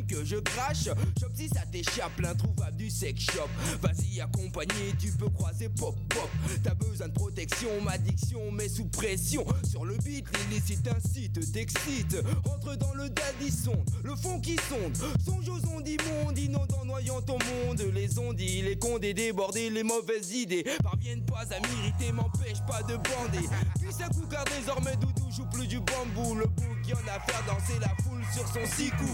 que je crache. Shop si ça t'échappe, l'introuvable du sex shop. Vas-y accompagné, tu peux croiser pop pop. T'as besoin de protection, ma diction met sous pression. Sur le beat, l'illicite incite, t'excite. Rentre dans le daddy sonde, le fond qui sonde. Songe aux ondes immondes, inondant, noyant ton monde. Les ondits, les condés débordés, les mauvaises idées parviennent pas à m'irriter, m'empêchent pas de bander. Puis un coup car désormais Doudou joue plus du bambou. Le bouc y en a faire danser la foule sur son 6 coups.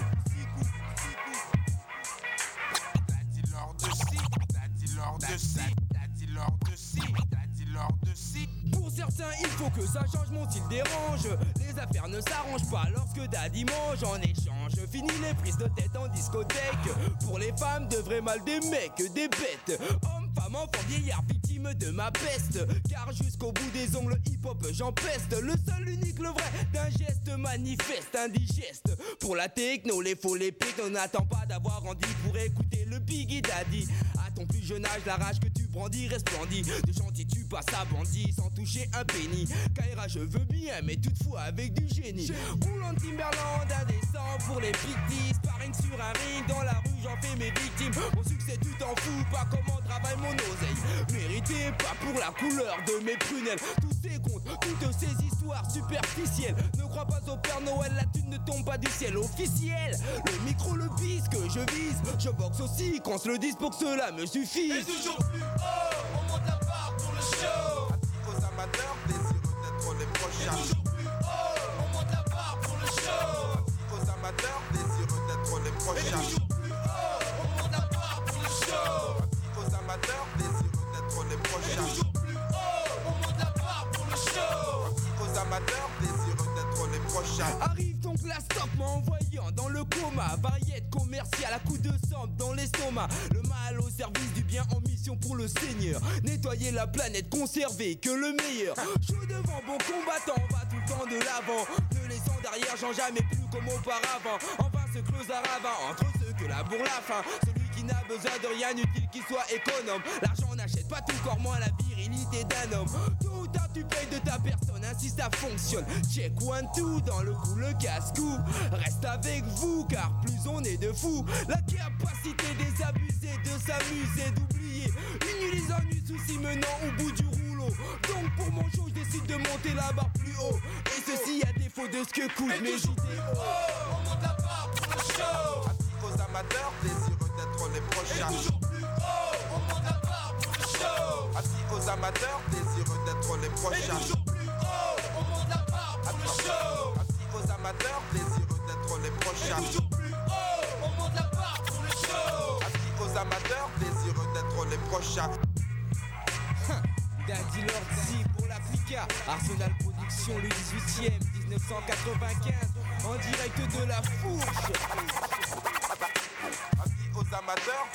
Daddy Lord de si, Daddy Lord de si, Daddy Lord de si, Daddy Lord de si. Pour certains, il faut que ça change, mon style dérange. Les affaires ne s'arrangent pas lorsque Daddy mange. En échange, fini les prises de tête en discothèque. Pour les femmes, de vrais mâles, des mecs, des bêtes. Hommes, femmes, enfants, vieillards, victimes de ma peste. Car jusqu'au bout des ongles, hip-hop, j'empeste. Le seul, l'unique, le vrai, d'un geste manifeste, indigeste. Pour la techno, les faux, les pics, on n'attend pas d'avoir grandi pour écouter le Biggie Daddy. À ton plus jeune âge, la rage que tu brandis resplendit. De gentil, tu passes à bandit sans toucher un penny. Kaira, je veux bien, mais toutefois avec du génie. Roulant Timberland, indécent pour les pictis. Sparring sur un ring, dans la rue, j'en fais mes victimes. Mon succès, tu t'en fous, pas comment travaille mon oseille. Mérité, pas pour la couleur de mes prunelles. Tous ces contes, toutes ces histoires superficielles. Ne crois pas au Père Noël, la thune ne tombe pas du ciel officiel. Le micro, le bis que je vise. Je boxe aussi, qu'on se le dise pour que cela me suffise. Et toujours plus haut, on monte la barre pour le show. Aux amateurs, désireux d'être les Et prochains. toujours plus haut, on monte la barre pour le show. Aux amateurs, désireux d'être les Et prochains. toujours plus haut, on monte la barre pour le show. Aux amateurs, désireux d'être les Et prochains. toujours plus haut, on monte la barre pour le show. Aux amateurs, désireux d'être les prochains. Arrive donc la stock m'envoyant dans le coma. Variette commerciale à coups de sang dans l'estomac. Le mal au service du bien en mission pour le Seigneur. Nettoyer la planète, conserver que le meilleur. Chaud devant, bon combattant, on va tout le temps de l'avant. Ne laissant derrière, j'en jamais plus comme auparavant. En vain se creuse un ravin entre ceux que la bourre la faim. Celui qui n'a besoin de rien utile qu'il soit économe. L'argent n'achète pas tout, corps moins la virilité d'un homme. Tout ou tard tu payes de ta personne, ainsi ça fonctionne. Check one two dans le coup le casse-cou. Reste avec vous car plus on est de fous. La capacité des abusés de s'amuser, d'oublier. Une les ennuis, soucis menant au bout du rouleau. Donc pour mon show je décide de monter la barre plus haut. Et ceci à défaut de ce que coûtent mes idées. Oh, on monte la barre pour le show. Aux amateurs, désireux d'être les Et prochains. toujours plus haut, on monte la barre pour le show. Aux amateurs, désireux d'être les Et prochains. toujours plus haut, on monte la barre pour le show. Aux amateurs, désireux d'être les Et prochains. toujours plus haut, on monte la barre pour le show. Aux amateurs, désireux d'être les prochains. Daddy Lord Z pour l'Africa. Arsenal Production le 18ème 1995. En direct de la fourche. Aux amateurs,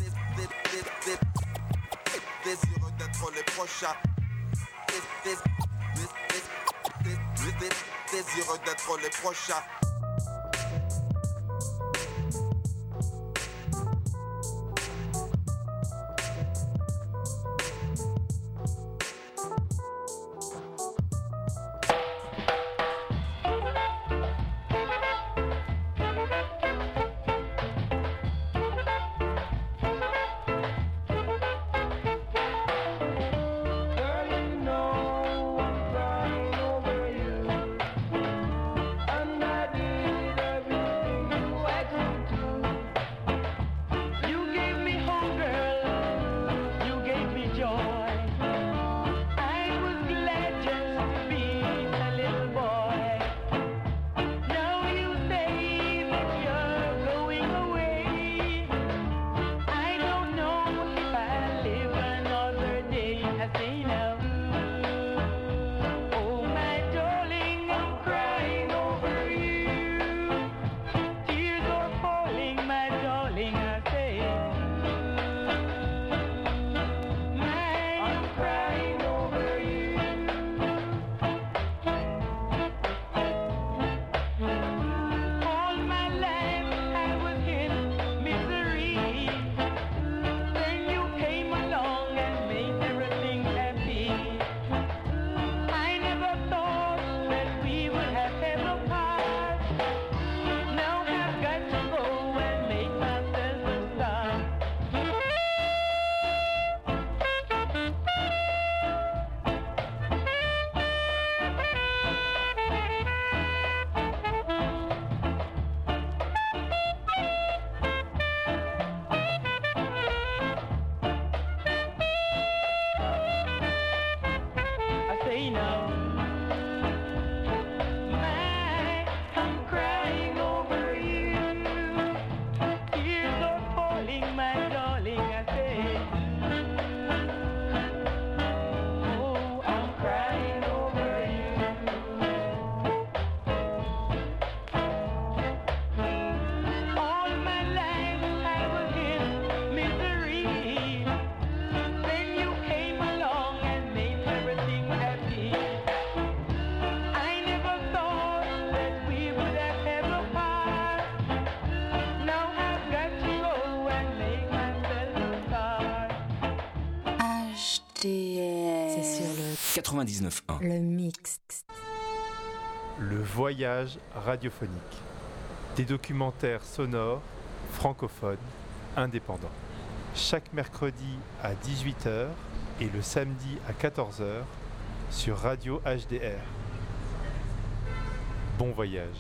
désireux d'être les prochains. Désireux d'être les prochains. Girl, you know I'm crying over you. I'm not HDR. C'est sur le 99.1. Le mix. Le voyage radiophonique. Des documentaires sonores, francophones, indépendants. Chaque mercredi à 18h et le samedi à 14h sur Radio HDR. Bon voyage.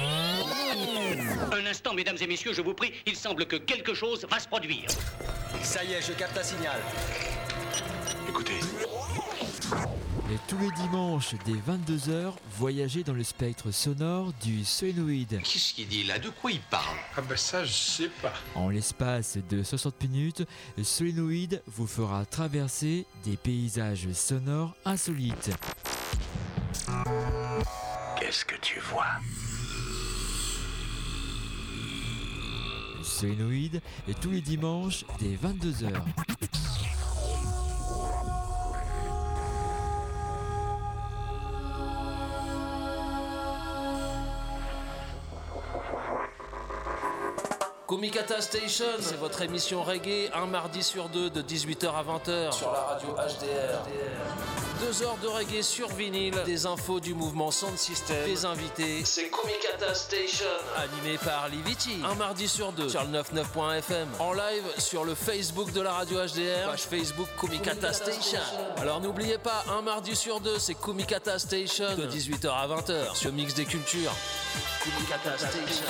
Un instant, mesdames et messieurs, je vous prie, il semble que quelque chose va se produire. Ça y est, je capte un signal. Écoutez. Et tous les dimanches dès 22h, voyagez dans le spectre sonore du solénoïde. Qu'est-ce qu'il dit là? De quoi il parle? Ah ben ça, je sais pas. En l'espace de 60 minutes, Solénoïde vous fera traverser des paysages sonores insolites. Qu'est-ce que tu vois? Solénoïde et tous les dimanches dès 22h. Kumikata Station, c'est votre émission reggae, un mardi sur deux de 18h à 20h sur la radio HDR. 2 heures de reggae sur vinyle, des infos du mouvement Sound System, des invités. C'est Kumikata Station, animé par Liviti. Un mardi sur deux sur le 99.fm. En live sur le Facebook de la radio HDR, page Facebook Kumikata Station. Alors n'oubliez pas, un mardi sur deux, c'est Kumikata Station de 18h à 20h sur Mix des Cultures. Kumikata Station.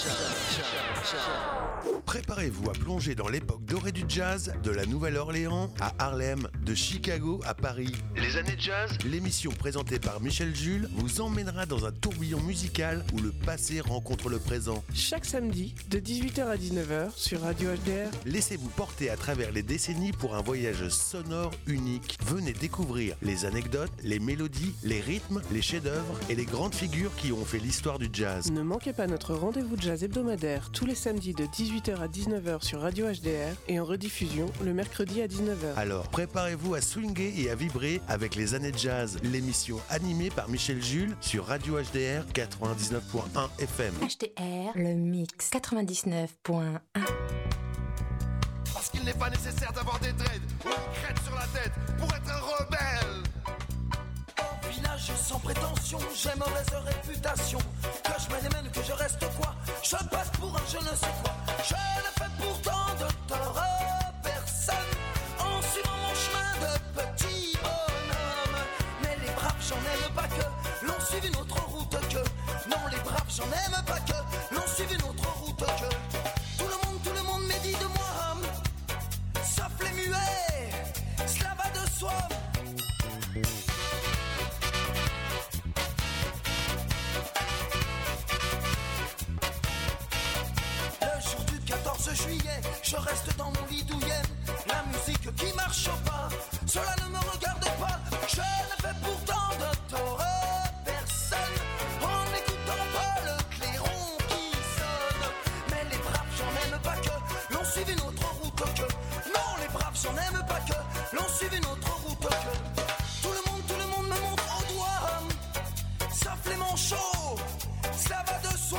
Préparez-vous à plonger dans l'époque dorée du jazz, de la Nouvelle-Orléans à Harlem, de Chicago à Paris. Les années jazz, l'émission présentée par Michel Jules vous emmènera dans un tourbillon musical où le passé rencontre le présent. Chaque samedi, de 18h à 19h sur Radio HDR. Laissez-vous porter à travers les décennies pour un voyage sonore unique. Venez découvrir les anecdotes, les mélodies, les rythmes, les chefs-d'œuvre et les grandes figures qui ont fait l'histoire du jazz. Ne manquez pas notre rendez-vous jazz hebdomadaire tous les samedis de 18h à 19h sur Radio HDR et en rediffusion le mercredi à 19h. Alors, préparez-vous à swinguer et à vibrer avec les années jazz, l'émission animée par Michel Jules sur Radio HDR 99.1 FM. HDR, le mix 99.1. Parce qu'il n'est pas nécessaire d'avoir des dreads ou une crête sur la tête pour être un rebelle. Village sans prétention, j'ai mauvaise réputation. Que je me démène, que je reste quoi? Je passe pour un je ne sais quoi. Je ne fais pourtant de tort à personne en suivant mon chemin de petit bonhomme. Mais les braves, j'en aime pas que l'on suive une autre route que. Non, les braves, j'en aime pas que l'on suive une autre route que. Tout le monde médit de moi, sauf les muets, cela va de soi. Juillet, je reste dans mon lit douillet. La musique qui marche au pas, cela ne me regarde pas. Je ne fais pourtant de tort à personne en n'écoutant pas le clairon qui sonne. Mais les braves, j'en aime pas que l'on suive une autre route que. Non, les braves, j'en aime pas que l'on suive une autre route que. Tout le monde me montre au doigt, sauf les manchots, ça va de soi.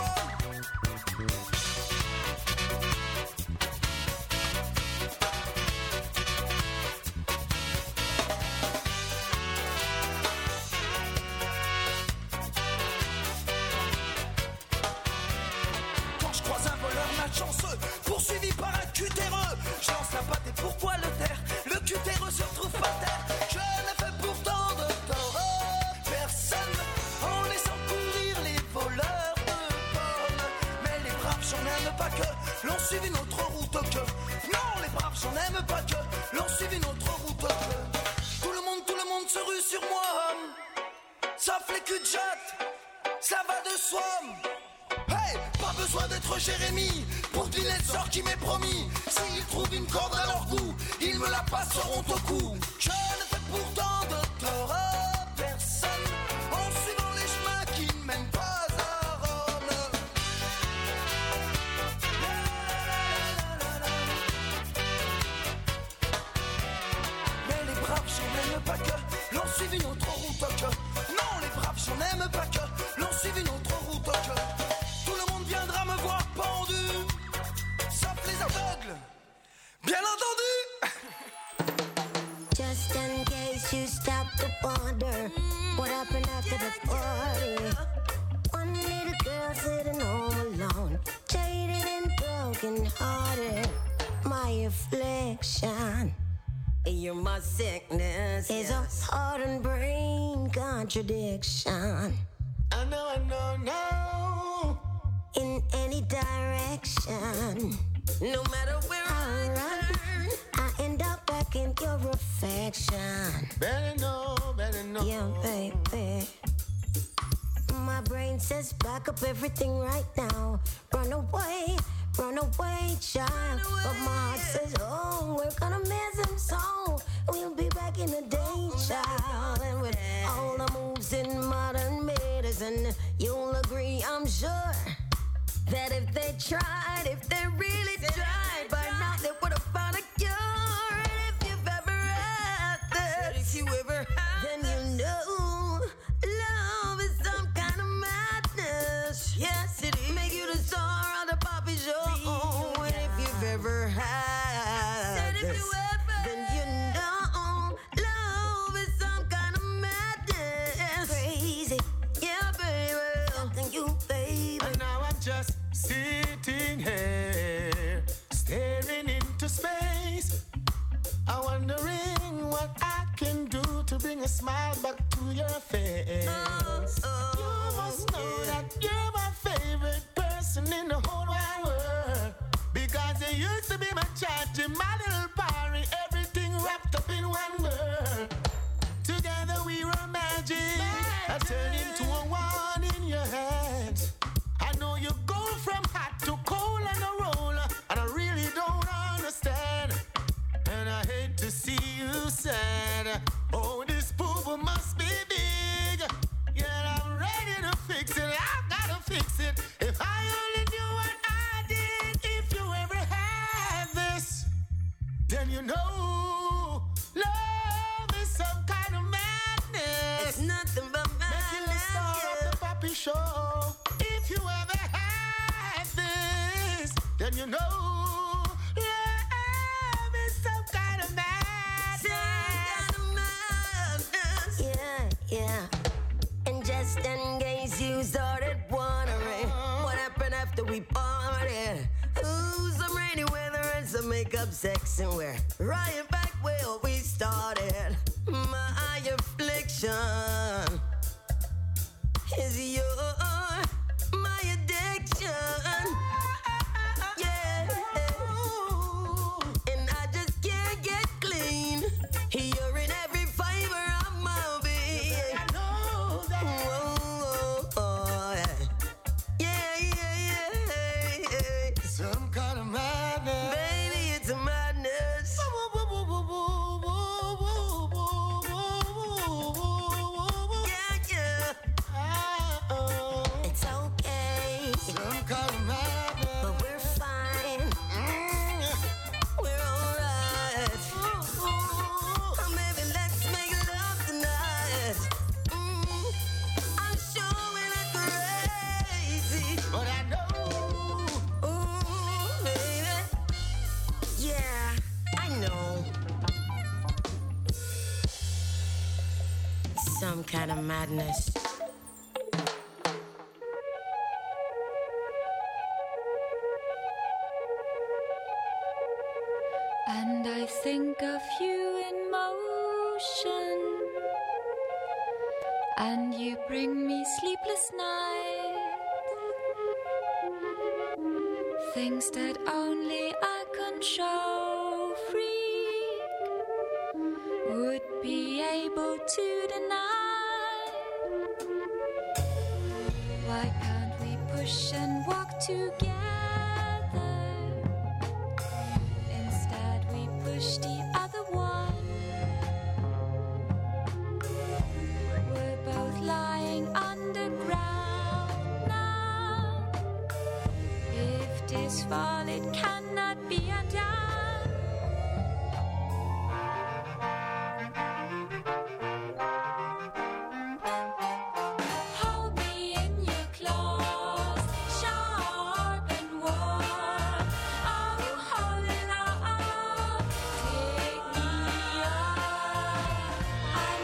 Chanceux, poursuivi par un cutéreux. Je lance la patte et pourquoi le taire? Le cutéreux se retrouve par terre. Je ne fais pourtant de tort à personne en laissant courir les voleurs de pommes. Mais les braves, j'en aime pas que l'on suive une autre route que. Non, les braves, j'en aime pas que l'on suive une autre route que. Tout le monde se rue sur moi, sauf les culs de jatte, ça va de soi. Hey, pas besoin d'être Jérémie pour deviner le sort qui m'est promis. S'ils trouvent une corde à leur goût, ils me la passeront au cou. Je ne fais pourtant de tort à personne en suivant les chemins qui ne mènent pas à Rome. Mais les braves, j'en aime pas que l'on suive une autre route que. Non, les braves, j'en aime pas que l'on suive une autre route que. Viendra me voir pendu, sauf les aveugles, bien entendu. Just you stop to wonder what happened after the party? One little girl sitting home alone, jaded and broken hearted. My affliction, you're my sickness. It's a heart and brain contradiction. I know. In any direction, no matter where I turn, I end up back in your affection. Better know. Yeah, baby. My brain says back up everything right now. Run away, child. But my heart says, oh, we're gonna miss him so. We'll be back in the day, child. And with all the moves in modern medicine, you'll agree, I'm sure, that if they really tried, by now they would have found a cure. And if you've ever had this, then you know love is some kind of madness. Yes, it is. Make you the star of the Poppy Show. And if you've ever had this, then you know love is some kind of madness. Crazy, yeah, baby. Something you, baby. And now I'm just sitting here, staring into space. I'm wondering what I can do to bring a smile back to your face. You must know that you're my favorite person in the whole wide world. Because you used to be my charge, my little party, everything wrapped up in one word. Together we were magic. I turned into a wand in your hands. I know you go from hot to cold on a roll, and I really don't understand. And I hate to see you sad. Oh, this boo-boo must be big. Yeah, I'm ready to fix it. I gotta fix it. If I only knew what I did, if you ever had this, then you know love is some kind of madness. It's nothing but madness. Making the star of the Poppy Show. If you ever had this, then you know. Yeah. And just in case you started wondering what happened after we parted, ooh, some rainy weather and some makeup sex, and we're right back where we started. My affliction is my addiction. Yeah. And I just can't get clean. You're in every fiber of my being. I know that. Yeah. Some kind of madness. Baby, it's a madness. Yeah. It's okay. Some kind of madness. But we're fine. We're alright. Maybe let's make love tonight. I'm sure we look crazy, but I know. Ooh, baby. Yeah, I know. Some kind of madness. And I think of you in motion, and you bring me sleepless nights, things that only I can show free would be able to deny. Why can't we push and walk together? Push the other one. We're both lying underground now. If this fall, it cannot be undone. Hold me in your claws, sharp and warm. Oh, hold it on. I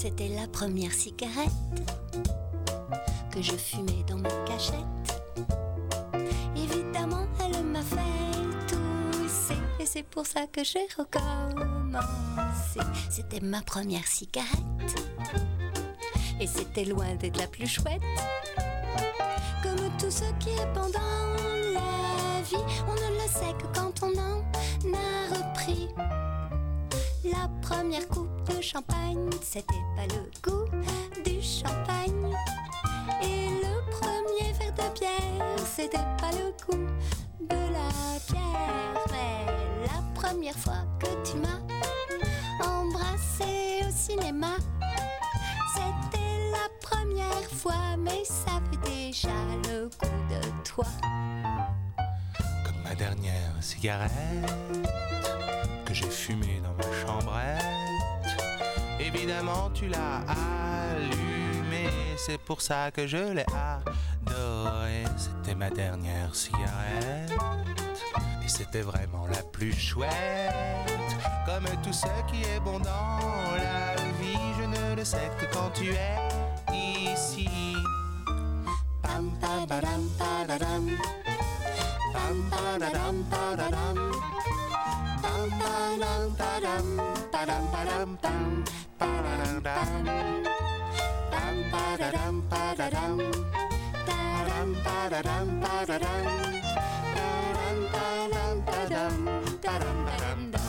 C'était la première cigarette que je fumais dans ma cachette. Évidemment, elle m'a fait tousser et c'est pour ça que j'ai recommencé. C'était ma première cigarette et c'était loin d'être la plus chouette. Comme tout ce qui est pendant la vie, on ne le sait que quand on en a repris. La première coupe de champagne, c'était pas le goût du champagne. Et le premier verre de bière, c'était pas le goût de la bière. Mais la première fois que tu m'as embrassé au cinéma, c'était la première fois, mais ça fait déjà le goût de toi. Comme ma dernière cigarette que j'ai fumée dans ma chambrette. Évidemment tu l'as allumée, c'est pour ça que je l'ai adorée. C'était ma dernière cigarette et c'était vraiment la plus chouette. Comme tout ce qui est bon dans la vie, je ne le sais que quand tu es ici. Pam padadam padadam, pam padadam padadam, pam padam padam, padam padam pam, padadam, pam padadam padadam, padam padadam padadam, padam padam padam, padam padam dam.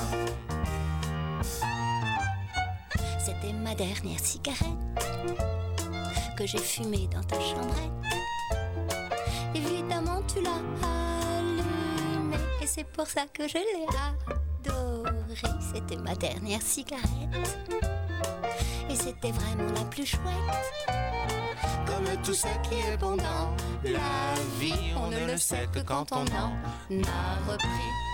C'était ma dernière cigarette que j'ai fumée dans ta chambrette. Évidemment tu l'as allumée et c'est pour ça que je l'ai adorée. C'était ma dernière cigarette et c'était vraiment la plus chouette. Comme tout ce qui est bon dans la vie, on ne le sait que quand on en a repris.